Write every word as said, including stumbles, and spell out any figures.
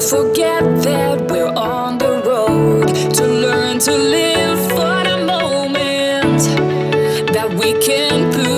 forget that we're on the road to learn to live for the moment that we can put